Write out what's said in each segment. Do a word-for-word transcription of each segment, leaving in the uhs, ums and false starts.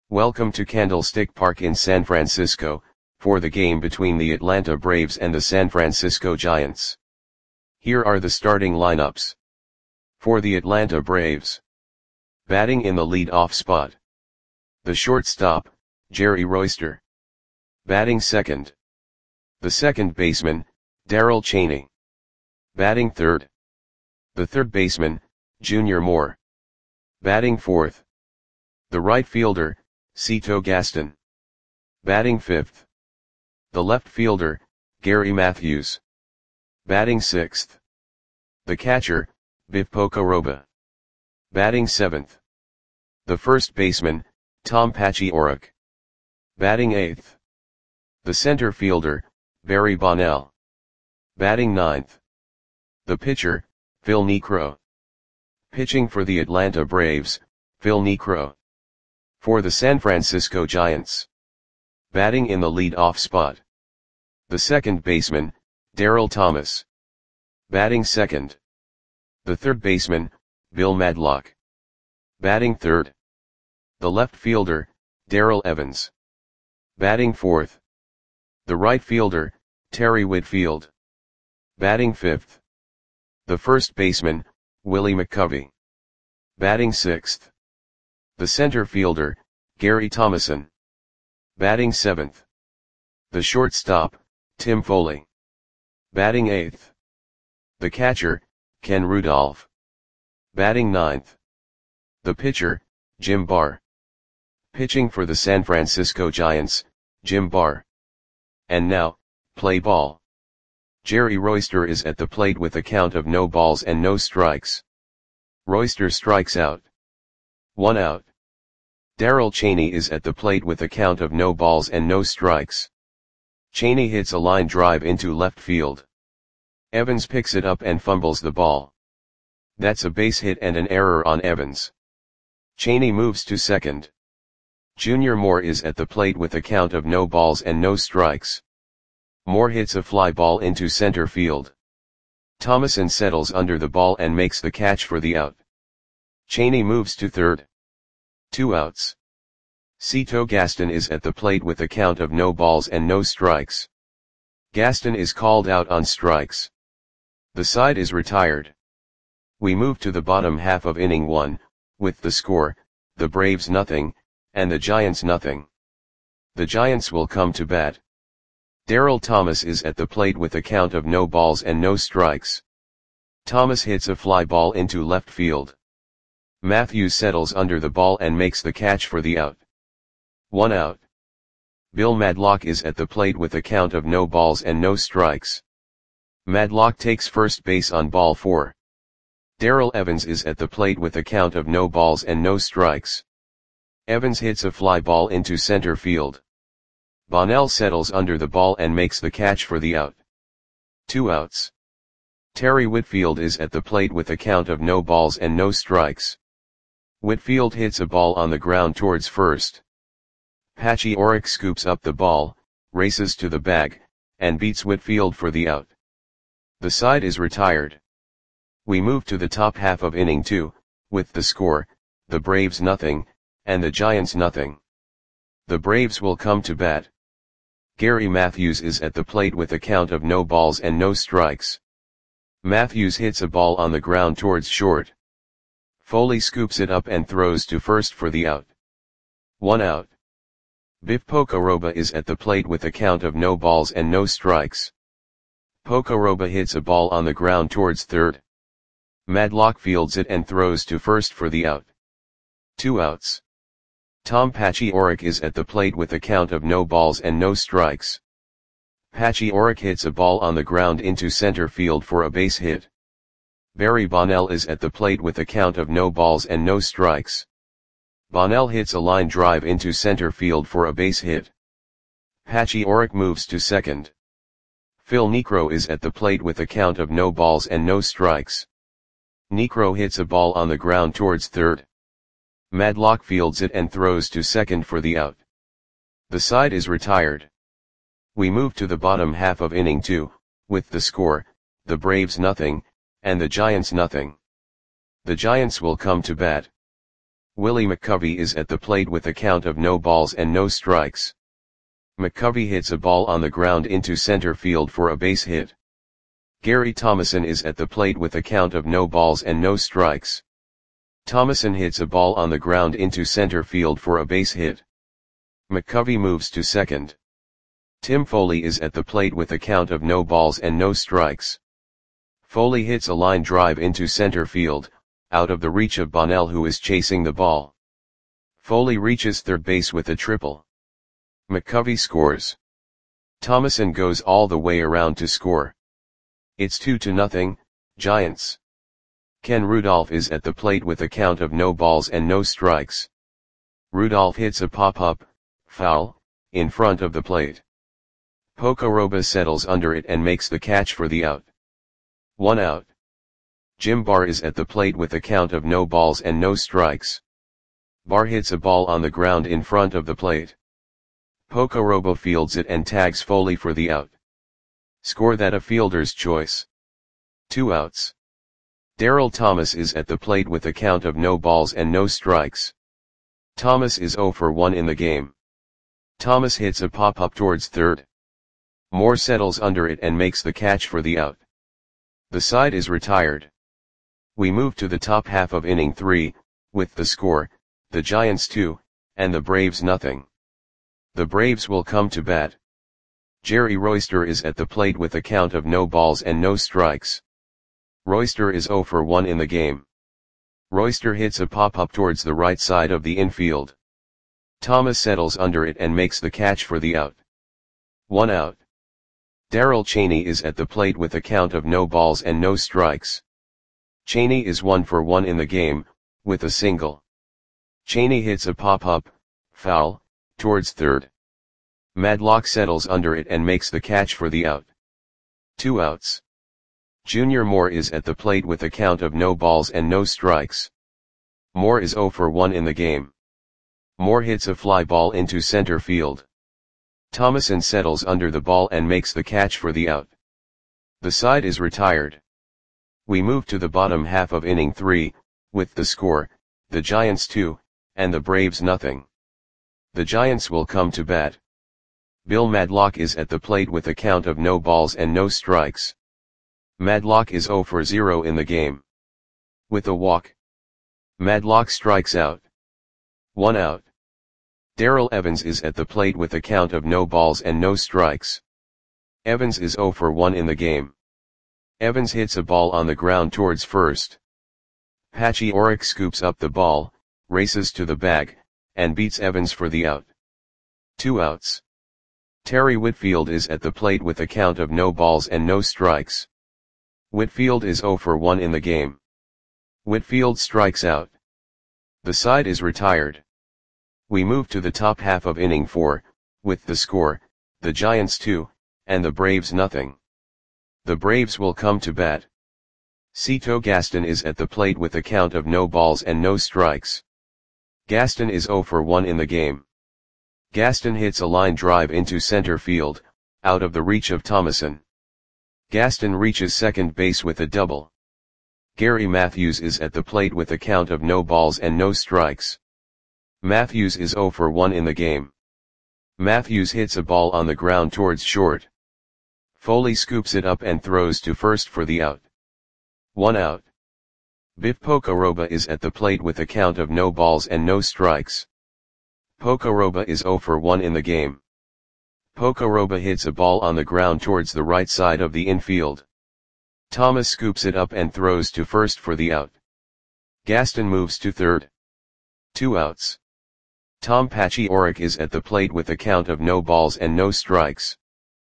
Welcome to Candlestick Park in San Francisco, for the game between the Atlanta Braves and the San Francisco Giants. Here are the starting lineups. For the Atlanta Braves. Batting in the lead-off spot. The shortstop, Jerry Royster. Batting second. The second baseman, Darrell Chaney. Batting third. The third baseman, Junior Moore. Batting fourth. The right fielder, Cito Gaston. Batting fifth. The left fielder, Gary Matthews. Batting sixth. The catcher, Biff Pocoroba. Batting seventh. The first baseman, Tom Paciorek. Batting eighth. The center fielder, Barry Bonnell. Batting ninth. The pitcher, Phil Niekro. Pitching for the Atlanta Braves, Phil Niekro. For the San Francisco Giants. Batting in the lead-off spot. The second baseman, Darryl Thomas. Batting second. The third baseman, Bill Madlock. Batting third. The left fielder, Darrell Evans. Batting fourth. The right fielder, Terry Whitfield. Batting fifth. The first baseman, Willie McCovey. Batting sixth. The center fielder, Gary Thomason. Batting seventh. The shortstop, Tim Foley. Batting eighth. The catcher, Ken Rudolph. Batting ninth. The pitcher, Jim Barr. Pitching for the San Francisco Giants, Jim Barr. And now, play ball. Jerry Royster is at the plate with a count of no balls and no strikes. Royster strikes out. One out. Darrell Chaney is at the plate with a count of no balls and no strikes. Chaney hits a line drive into left field. Evans picks it up and fumbles the ball. That's a base hit and an error on Evans. Chaney moves to second. Junior Moore is at the plate with a count of no balls and no strikes. Moore hits a fly ball into center field. Thomason settles under the ball and makes the catch for the out. Chaney moves to third. Two outs. Cito Gaston is at the plate with a count of no balls and no strikes. Gaston is called out on strikes. The side is retired. We move to the bottom half of inning one, with the score, the Braves nothing, and the Giants nothing. The Giants will come to bat. Darrell Thomas is at the plate with a count of no balls and no strikes. Thomas hits a fly ball into left field. Matthews settles under the ball and makes the catch for the out. One out. Bill Madlock is at the plate with a count of no balls and no strikes. Madlock takes first base on ball four. Darrell Evans is at the plate with a count of no balls and no strikes. Evans hits a fly ball into center field. Bonnell settles under the ball and makes the catch for the out. Two outs. Terry Whitfield is at the plate with a count of no balls and no strikes. Whitfield hits a ball on the ground towards first. Paciorek scoops up the ball, races to the bag, and beats Whitfield for the out. The side is retired. We move to the top half of inning two, with the score, the Braves nothing, and the Giants nothing. The Braves will come to bat. Gary Matthews is at the plate with a count of no balls and no strikes. Matthews hits a ball on the ground towards short. Foley scoops it up and throws to first for the out. One out. Biff Pocoroba is at the plate with a count of no balls and no strikes. Pocoroba hits a ball on the ground towards third. Madlock fields it and throws to first for the out. Two outs. Tom Paciorek is at the plate with a count of no balls and no strikes. Paciorek hits a ball on the ground into center field for a base hit. Barry Bonnell is at the plate with a count of no balls and no strikes. Bonnell hits a line drive into center field for a base hit. Paciorek moves to second. Phil Niekro is at the plate with a count of no balls and no strikes. Niekro hits a ball on the ground towards third. Madlock fields it and throws to second for the out. The side is retired. We move to the bottom half of inning two, with the score, the Braves nothing, and the Giants nothing. The Giants will come to bat. Willie McCovey is at the plate with a count of no balls and no strikes. McCovey hits a ball on the ground into center field for a base hit. Gary Thomason is at the plate with a count of no balls and no strikes. Thomason hits a ball on the ground into center field for a base hit. McCovey moves to second. Tim Foley is at the plate with a count of no balls and no strikes. Foley hits a line drive into center field, out of the reach of Bonnell, who is chasing the ball. Foley reaches third base with a triple. McCovey scores. Thomason goes all the way around to score. It's two to nothing, Giants. Ken Rudolph is at the plate with a count of no balls and no strikes. Rudolph hits a pop-up, foul, in front of the plate. Pocoroba settles under it and makes the catch for the out. One out. Jim Barr is at the plate with a count of no balls and no strikes. Barr hits a ball on the ground in front of the plate. Pocoroba fields it and tags Foley for the out. Score that a fielder's choice. Two outs. Darryl Thomas is at the plate with a count of no balls and no strikes. Thomas is oh for one in the game. Thomas hits a pop-up towards third. Moore settles under it and makes the catch for the out. The side is retired. We move to the top half of inning three, with the score, the Giants two, and the Braves nothing. The Braves will come to bat. Jerry Royster is at the plate with a count of no balls and no strikes. Royster is oh for one in the game. Royster hits a pop-up towards the right side of the infield. Thomas settles under it and makes the catch for the out. One out. Darrell Chaney is at the plate with a count of no balls and no strikes. Chaney is one for one in the game, with a single. Chaney hits a pop-up, foul, towards third. Madlock settles under it and makes the catch for the out. Two outs. Junior Moore is at the plate with a count of no balls and no strikes. Moore is oh for one in the game. Moore hits a fly ball into center field. Thomason settles under the ball and makes the catch for the out. The side is retired. We move to the bottom half of inning three, with the score, the Giants two, and the Braves nothing. The Giants will come to bat. Bill Madlock is at the plate with a count of no balls and no strikes. Madlock is oh for zero in the game. With a walk. Madlock strikes out. One out. Darrell Evans is at the plate with a count of no balls and no strikes. Evans is oh for one in the game. Evans hits a ball on the ground towards first. Patchy Orrick scoops up the ball, races to the bag, and beats Evans for the out. Two outs. Terry Whitfield is at the plate with a count of no balls and no strikes. Whitfield is oh for one in the game. Whitfield strikes out. The side is retired. We move to the top half of inning four, with the score, the Giants two, and the Braves nothing. The Braves will come to bat. Cito Gaston is at the plate with a count of no balls and no strikes. Gaston is oh for one in the game. Gaston hits a line drive into center field, out of the reach of Thomason. Gaston reaches second base with a double. Gary Matthews is at the plate with a count of no balls and no strikes. Matthews is oh for one in the game. Matthews hits a ball on the ground towards short. Foley scoops it up and throws to first for the out. One out. Biff Pocoroba is at the plate with a count of no balls and no strikes. Pocoroba is oh for one in the game. Pocoroba hits a ball on the ground towards the right side of the infield. Thomas scoops it up and throws to first for the out. Gaston moves to third. Two outs. Tom Patchy Orrick is at the plate with a count of no balls and no strikes.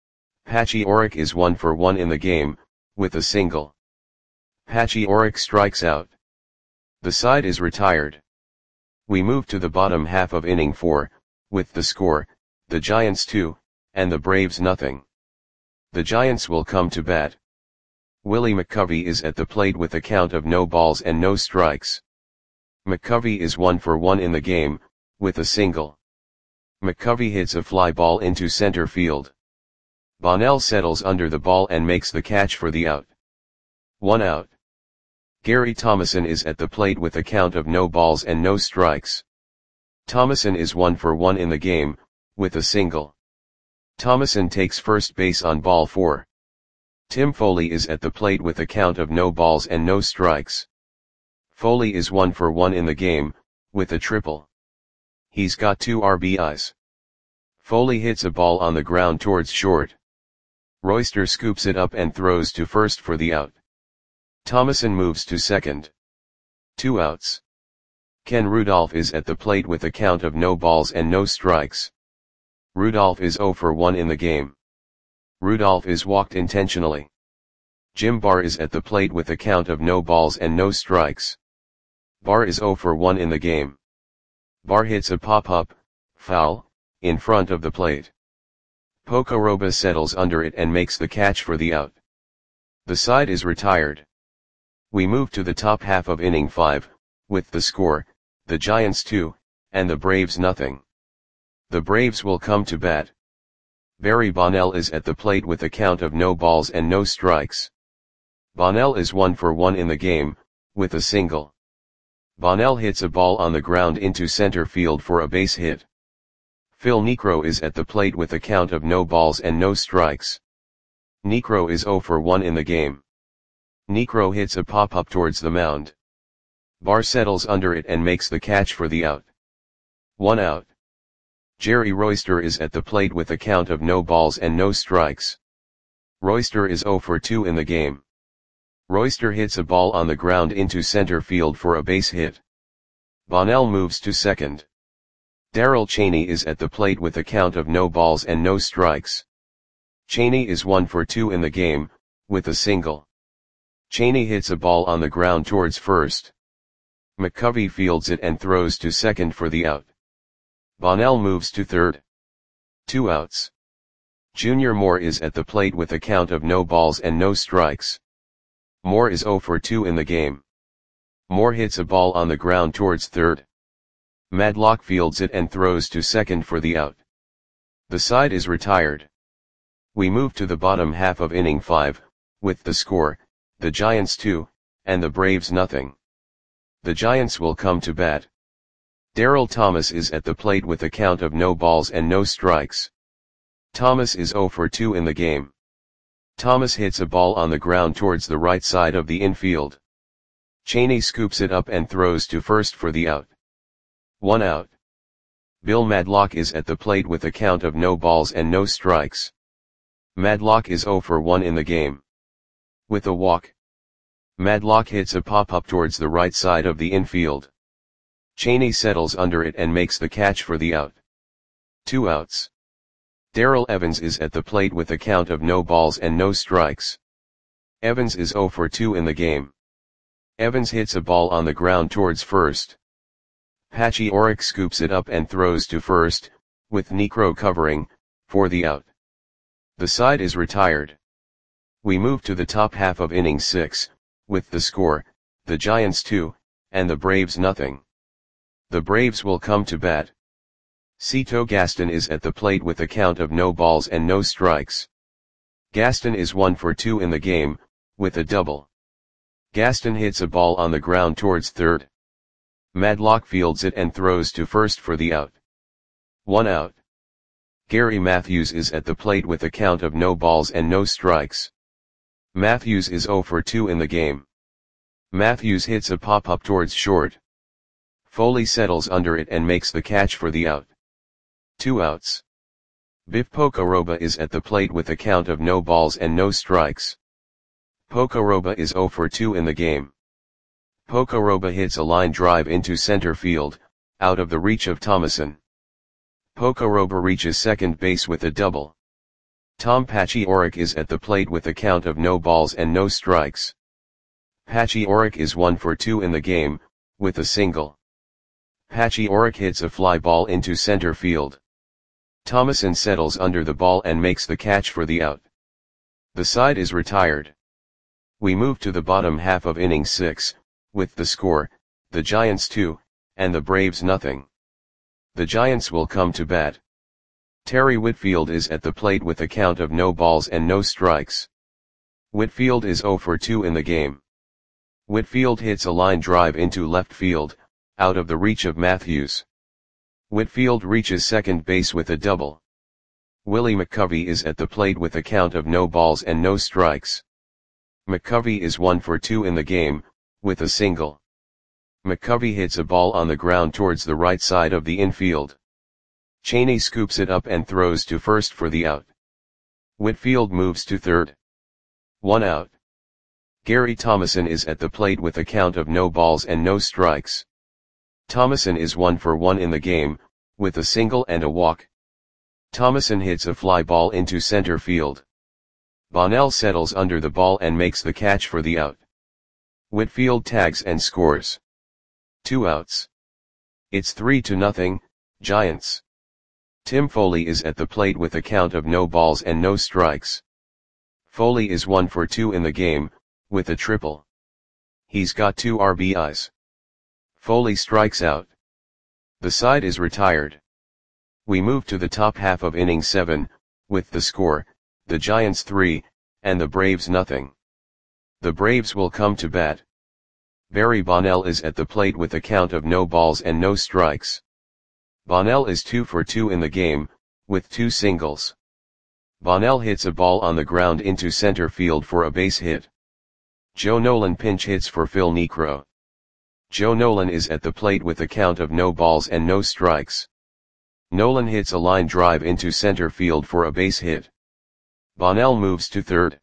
Patchy Orrick is one for one in the game, with a single. Patchy Orrick strikes out. The side is retired. We move to the bottom half of inning four, with the score, the Giants two, and the Braves nothing. The Giants will come to bat. Willie McCovey is at the plate with a count of no balls and no strikes. McCovey is one for one in the game, with a single. McCovey hits a fly ball into center field. Bonnell settles under the ball and makes the catch for the out. One out. Gary Thomasson is at the plate with a count of no balls and no strikes. Thomasson is one for one in the game, with a single. Thomasson takes first base on ball four. Tim Foley is at the plate with a count of no balls and no strikes. Foley is one for one in the game, with a triple. He's got two R B Is. Foley hits a ball on the ground towards short. Royster scoops it up and throws to first for the out. Thomasson moves to second. Two outs. Ken Rudolph is at the plate with a count of no balls and no strikes. Rudolph is zero for one in the game. Rudolph is walked intentionally. Jim Barr is at the plate with a count of no balls and no strikes. Barr is zero for one in the game. Barr hits a pop-up, foul, in front of the plate. Pocoroba settles under it and makes the catch for the out. The side is retired. We move to the top half of inning five, with the score, the Giants two, and the Braves nothing. The Braves will come to bat. Barry Bonnell is at the plate with a count of no balls and no strikes. Bonnell is one for one in the game, with a single. Bonnell hits a ball on the ground into center field for a base hit. Phil Niekro is at the plate with a count of no balls and no strikes. Niekro is zero for one in the game. Niekro hits a pop-up towards the mound. Barr settles under it and makes the catch for the out. One out. Jerry Royster is at the plate with a count of no balls and no strikes. Royster is zero for two in the game. Royster hits a ball on the ground into center field for a base hit. Bonnell moves to second. Darrell Chaney is at the plate with a count of no balls and no strikes. Chaney is one for two in the game, with a single. Chaney hits a ball on the ground towards first. McCovey fields it and throws to second for the out. Bonnell moves to third. Two outs. Junior Moore is at the plate with a count of no balls and no strikes. Moore is zero for two in the game. Moore hits a ball on the ground towards third. Madlock fields it and throws to second for the out. The side is retired. We move to the bottom half of inning five, with the score, the Giants two, and the Braves nothing. The Giants will come to bat. Darryl Thomas is at the plate with a count of no balls and no strikes. Thomas is zero for two in the game. Thomas hits a ball on the ground towards the right side of the infield. Chaney scoops it up and throws to first for the out. One out. Bill Madlock is at the plate with a count of no balls and no strikes. Madlock is zero for one in the game. With a walk. Madlock hits a pop-up towards the right side of the infield. Chaney settles under it and makes the catch for the out. Two outs. Darrell Evans is at the plate with a count of no balls and no strikes. Evans is zero for two in the game. Evans hits a ball on the ground towards first. Patchy Orrick scoops it up and throws to first, with Niekro covering, for the out. The side is retired. We move to the top half of inning six, with the score, the Giants two, and the Braves nothing. The Braves will come to bat. Cito Gaston is at the plate with a count of no balls and no strikes. Gaston is one for two in the game, with a double. Gaston hits a ball on the ground towards third. Madlock fields it and throws to first for the out. One out. Gary Matthews is at the plate with a count of no balls and no strikes. Matthews is zero for two in the game. Matthews hits a pop-up towards short. Foley settles under it and makes the catch for the out. Two outs. Biff Pocoroba is at the plate with a count of no balls and no strikes. Pocoroba is zero for two in the game. Pocoroba hits a line drive into center field, out of the reach of Thomasson. Pocoroba reaches second base with a double. Tom Patchy Orrick is at the plate with a count of no balls and no strikes. Patchy Orrick is one for two in the game, with a single. Patchy Orrick hits a fly ball into center field. Thomasson settles under the ball and makes the catch for the out. The side is retired. We move to the bottom half of inning six, with the score, the Giants two, and the Braves nothing. The Giants will come to bat. Terry Whitfield is at the plate with a count of no balls and no strikes. Whitfield is zero for two in the game. Whitfield hits a line drive into left field, out of the reach of Matthews. Whitfield reaches second base with a double. Willie McCovey is at the plate with a count of no balls and no strikes. McCovey is one for two in the game, with a single. McCovey hits a ball on the ground towards the right side of the infield. Cheney scoops it up and throws to first for the out. Whitfield moves to third. One out. Gary Thomasson is at the plate with a count of no balls and no strikes. Thomasson is one for one in the game, with a single and a walk. Thomasson hits a fly ball into center field. Bonnell settles under the ball and makes the catch for the out. Whitfield tags and scores. Two outs. It's three to nothing, Giants. Tim Foley is at the plate with a count of no balls and no strikes. Foley is one for two in the game, with a triple. He's got two R B Is. Foley strikes out. The side is retired. We move to the top half of inning seven, with the score, the Giants three, and the Braves nothing. The Braves will come to bat. Barry Bonnell is at the plate with a count of no balls and no strikes. Bonnell is two for two in the game, with two singles. Bonnell hits a ball on the ground into center field for a base hit. Joe Nolan pinch hits for Phil Niekro. Joe Nolan is at the plate with a count of no balls and no strikes. Nolan hits a line drive into center field for a base hit. Bonnell moves to third.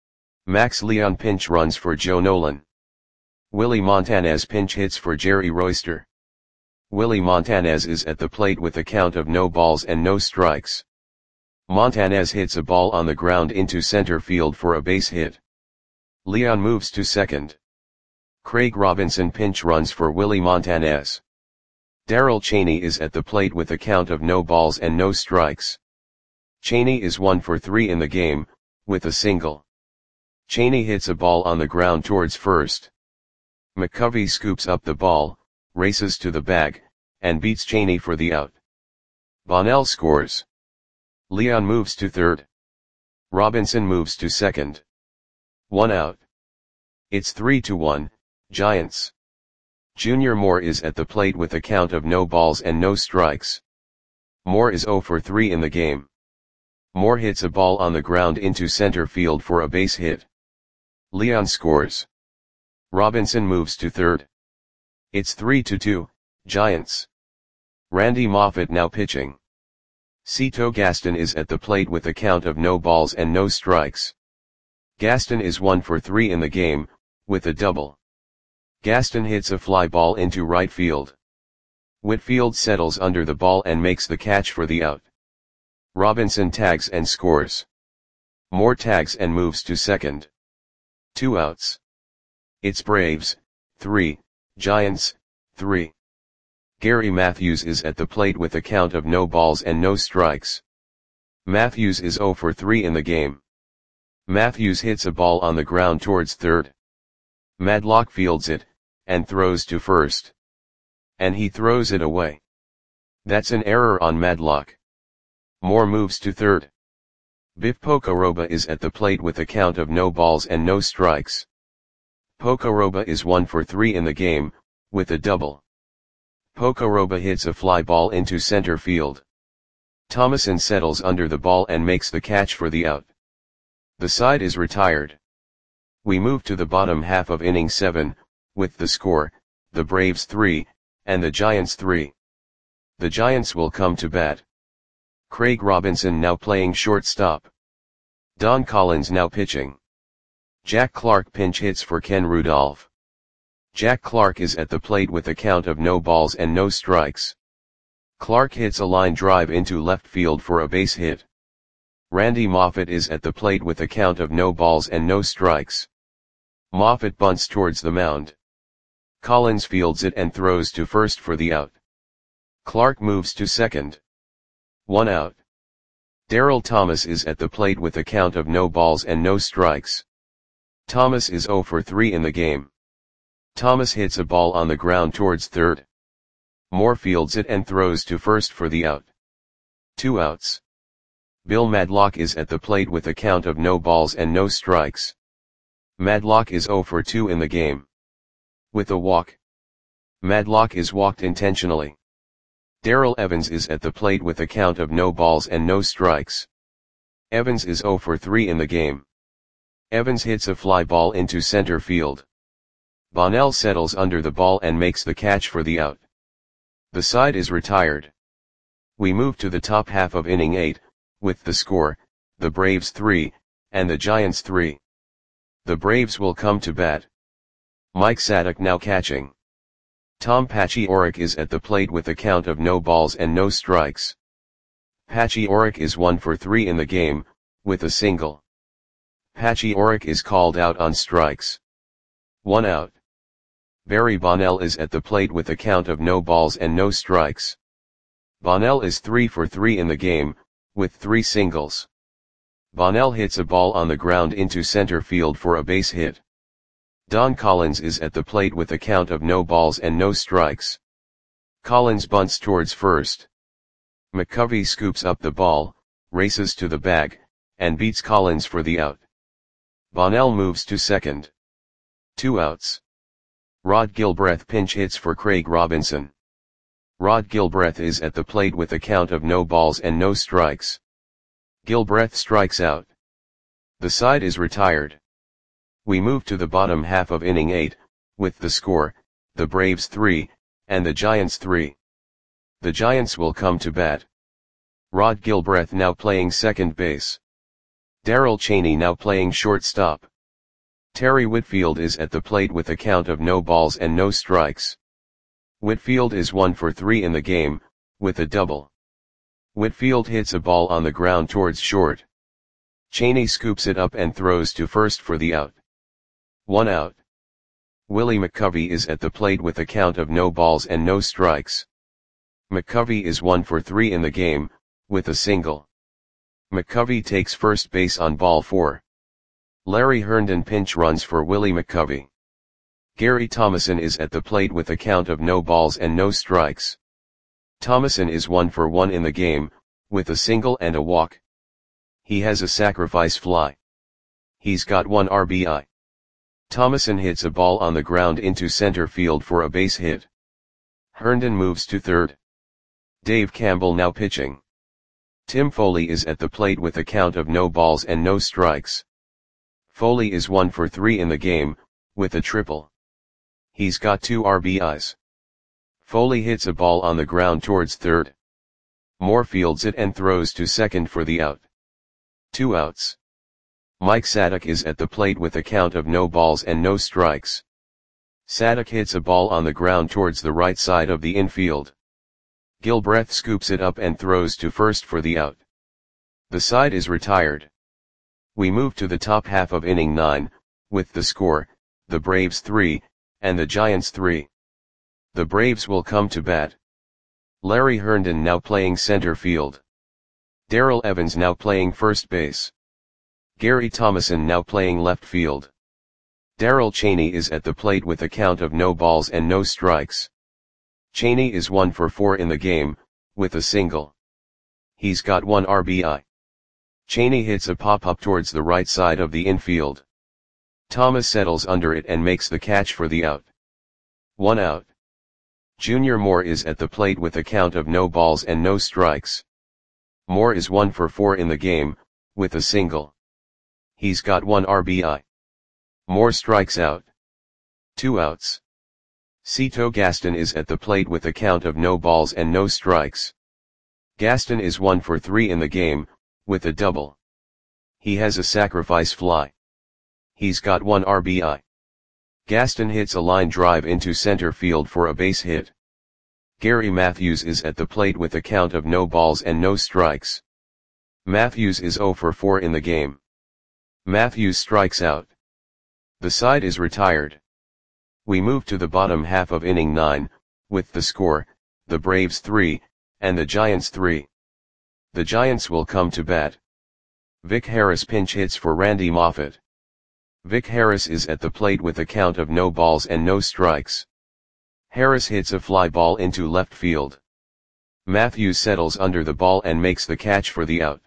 Max Leon pinch runs for Joe Nolan. Willie Montanez pinch hits for Jerry Royster. Willie Montanez is at the plate with a count of no balls and no strikes. Montanez hits a ball on the ground into center field for a base hit. Leon moves to second. Craig Robinson pinch runs for Willie Montanez. Darrell Cheney is at the plate with a count of no balls and no strikes. Cheney is one for three in the game, with a single. Cheney hits a ball on the ground towards first. McCovey scoops up the ball, races to the bag, and beats Cheney for the out. Bonnell scores. Leon moves to third. Robinson moves to second. One out. It's three to one, Giants. Junior Moore is at the plate with a count of no balls and no strikes. Moore is zero for three in the game. Moore hits a ball on the ground into center field for a base hit. Leon scores. Robinson moves to third. It's three to two, Giants. Randy Moffett now pitching. Cito Gaston is at the plate with a count of no balls and no strikes. Gaston is one for three in the game, with a double. Gaston hits a fly ball into right field. Whitfield settles under the ball and makes the catch for the out. Robinson tags and scores. Moore tags and moves to second. Two outs. It's Braves, three, Giants, three. Gary Matthews is at the plate with a count of no balls and no strikes. Matthews is zero for three in the game. Matthews hits a ball on the ground towards third. Madlock fields it, and throws to first. And he throws it away. That's an error on Madlock. Moore moves to third. Biff Pocoroba is at the plate with a count of no balls and no strikes. Pocoroba is one for three in the game, with a double. Pocoroba hits a fly ball into center field. Thomasson settles under the ball and makes the catch for the out. The side is retired. We move to the bottom half of inning seven, with the score, the Braves three, and the Giants three. The Giants will come to bat. Craig Robinson now playing shortstop. Don Collins now pitching. Jack Clark pinch hits for Ken Rudolph. Jack Clark is at the plate with a count of no balls and no strikes. Clark hits a line drive into left field for a base hit. Randy Moffett is at the plate with a count of no balls and no strikes. Moffett bunts towards the mound. Collins fields it and throws to first for the out. Clark moves to second. One out. Darrell Thomas is at the plate with a count of no balls and no strikes. Thomas is zero for three in the game. Thomas hits a ball on the ground towards third. Moore fields it and throws to first for the out. Two outs. Bill Madlock is at the plate with a count of no balls and no strikes. Madlock is zero for two in the game. With a walk. Madlock is walked intentionally. Darrell Evans is at the plate with a count of no balls and no strikes. Evans is zero for three in the game. Evans hits a fly ball into center field. Bonnell settles under the ball and makes the catch for the out. The side is retired. We move to the top half of inning eight, with the score, the Braves three, and the Giants three. The Braves will come to bat. Mike Sadek now catching. Tom Paciorek is at the plate with a count of no balls and no strikes. Paciorek is one for three in the game, with a single. Paciorek is called out on strikes. One out. Barry Bonnell is at the plate with a count of no balls and no strikes. Bonnell is three for three in the game, with three singles. Bonnell hits a ball on the ground into center field for a base hit. Don Collins is at the plate with a count of no balls and no strikes. Collins bunts towards first. McCovey scoops up the ball, races to the bag, and beats Collins for the out. Bonnell moves to second. Two outs. Rod Gilbreth pinch hits for Craig Robinson. Rod Gilbreth is at the plate with a count of no balls and no strikes. Gilbreth strikes out. The side is retired. We move to the bottom half of inning eight, with the score, the Braves three, and the Giants three. The Giants will come to bat. Rod Gilbreth now playing second base. Darrell Chaney now playing shortstop. Terry Whitfield is at the plate with a count of no balls and no strikes. Whitfield is one for three in the game, with a double. Whitfield hits a ball on the ground towards short. Chaney scoops it up and throws to first for the out. One out. Willie McCovey is at the plate with a count of no balls and no strikes. McCovey is one for three in the game, with a single. McCovey takes first base on ball four. Larry Herndon pinch runs for Willie McCovey. Gary Thomason is at the plate with a count of no balls and no strikes. Thomason is one for one in the game, with a single and a walk. He has a sacrifice fly. He's got one R B I. Thomason hits a ball on the ground into center field for a base hit. Herndon moves to third. Dave Campbell now pitching. Tim Foley is at the plate with a count of no balls and no strikes. Foley is one for three in the game, with a triple. He's got two R B Is. Foley hits a ball on the ground towards third. Moore fields it and throws to second for the out. Two outs. Mike Sadek is at the plate with a count of no balls and no strikes. Sadek hits a ball on the ground towards the right side of the infield. Gilbreth scoops it up and throws to first for the out. The side is retired. We move to the top half of inning nine, with the score, the Braves three, and the Giants three. The Braves will come to bat. Larry Herndon now playing center field. Darrell Evans now playing first base. Gary Thomason now playing left field. Darrell Chaney is at the plate with a count of no balls and no strikes. Chaney is one for four in the game, with a single. He's got one R B I. Chaney hits a pop-up towards the right side of the infield. Thomas settles under it and makes the catch for the out. One out. Junior Moore is at the plate with a count of no balls and no strikes. Moore is one for four in the game, with a single. He's got one R B I. Moore strikes out. Two outs. Cito Gaston is at the plate with a count of no balls and no strikes. Gaston is one for three in the game, with a double. He has a sacrifice fly. He's got one R B I. Gaston hits a line drive into center field for a base hit. Gary Matthews is at the plate with a count of no balls and no strikes. Matthews is zero for four in the game. Matthews strikes out. The side is retired. We move to the bottom half of inning nine, with the score, the Braves three, and the Giants three. The Giants will come to bat. Vic Harris pinch hits for Randy Moffett. Vic Harris is at the plate with a count of no balls and no strikes. Harris hits a fly ball into left field. Matthews settles under the ball and makes the catch for the out.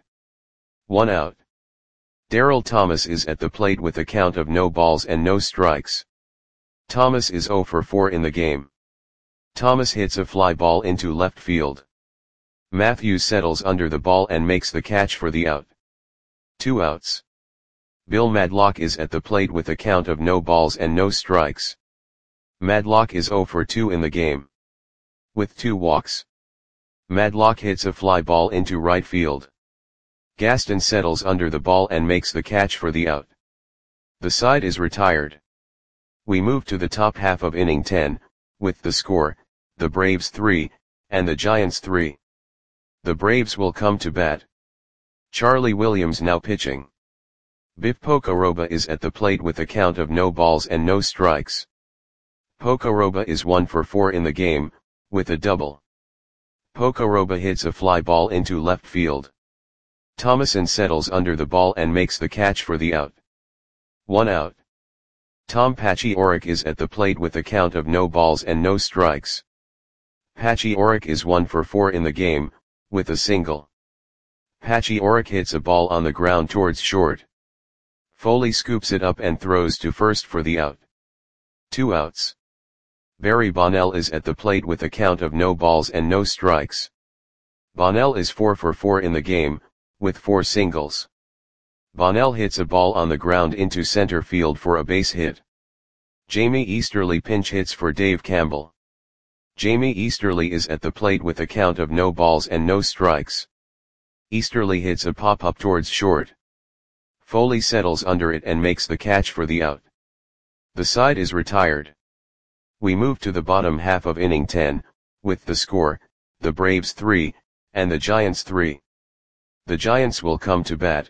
One out. Darrell Thomas is at the plate with a count of no balls and no strikes. Thomas is zero for four in the game. Thomas hits a fly ball into left field. Matthews settles under the ball and makes the catch for the out. Two outs. Bill Madlock is at the plate with a count of no balls and no strikes. Madlock is zero for two in the game. With two walks. Madlock hits a fly ball into right field. Gaston settles under the ball and makes the catch for the out. The side is retired. We move to the top half of inning ten, with the score, the Braves three, and the Giants three. The Braves will come to bat. Charlie Williams now pitching. Biff Pocoroba is at the plate with a count of no balls and no strikes. Pocoroba is one for four in the game, with a double. Pocoroba hits a fly ball into left field. Thomason settles under the ball and makes the catch for the out. One out. Tom Paciorek is at the plate with a count of no balls and no strikes. Paciorek is one for four in the game, with a single. Paciorek hits a ball on the ground towards short. Foley scoops it up and throws to first for the out. Two outs. Barry Bonnell is at the plate with a count of no balls and no strikes. Bonnell is four for four in the game, with four singles. Bonnell hits a ball on the ground into center field for a base hit. Jamie Easterly pinch hits for Dave Campbell. Jamie Easterly is at the plate with a count of no balls and no strikes. Easterly hits a pop-up towards short. Foley settles under it and makes the catch for the out. The side is retired. We move to the bottom half of inning ten, with the score, the Braves three, and the Giants three. The Giants will come to bat.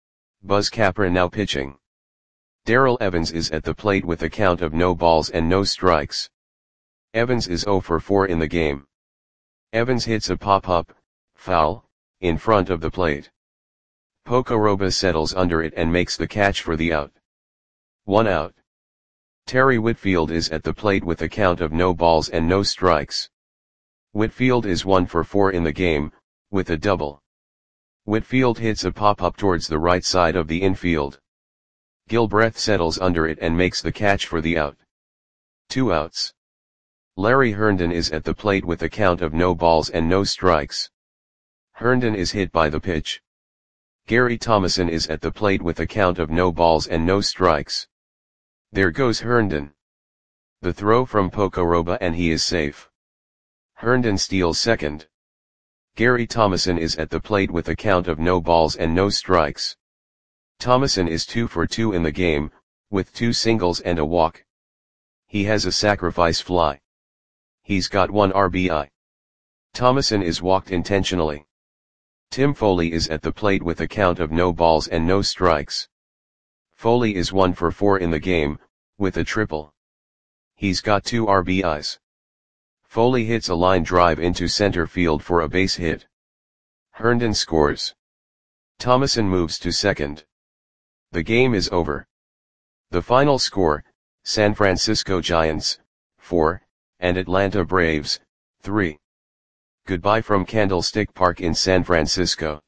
Buzz Capra now pitching. Darrell Evans is at the plate with a count of no balls and no strikes. Evans is zero for four in the game. Evans hits a pop-up, foul, in front of the plate. Pocoroba settles under it and makes the catch for the out. One out. Terry Whitfield is at the plate with a count of no balls and no strikes. Whitfield is one for four in the game, with a double. Whitfield hits a pop-up towards the right side of the infield. Gilbreth settles under it and makes the catch for the out. Two outs. Larry Herndon is at the plate with a count of no balls and no strikes. Herndon is hit by the pitch. Gary Thomason is at the plate with a count of no balls and no strikes. There goes Herndon. The throw from Pocoroba and he is safe. Herndon steals second. Gary Thomason is at the plate with a count of no balls and no strikes. Thomason is two for two in the game, with two singles and a walk. He has a sacrifice fly. He's got one R B I. Thomason is walked intentionally. Tim Foley is at the plate with a count of no balls and no strikes. Foley is one for four in the game, with a triple. He's got two R B Is. Foley hits a line drive into center field for a base hit. Herndon scores. Thomason moves to second. The game is over. The final score, San Francisco Giants, four, and Atlanta Braves, three. Goodbye from Candlestick Park in San Francisco.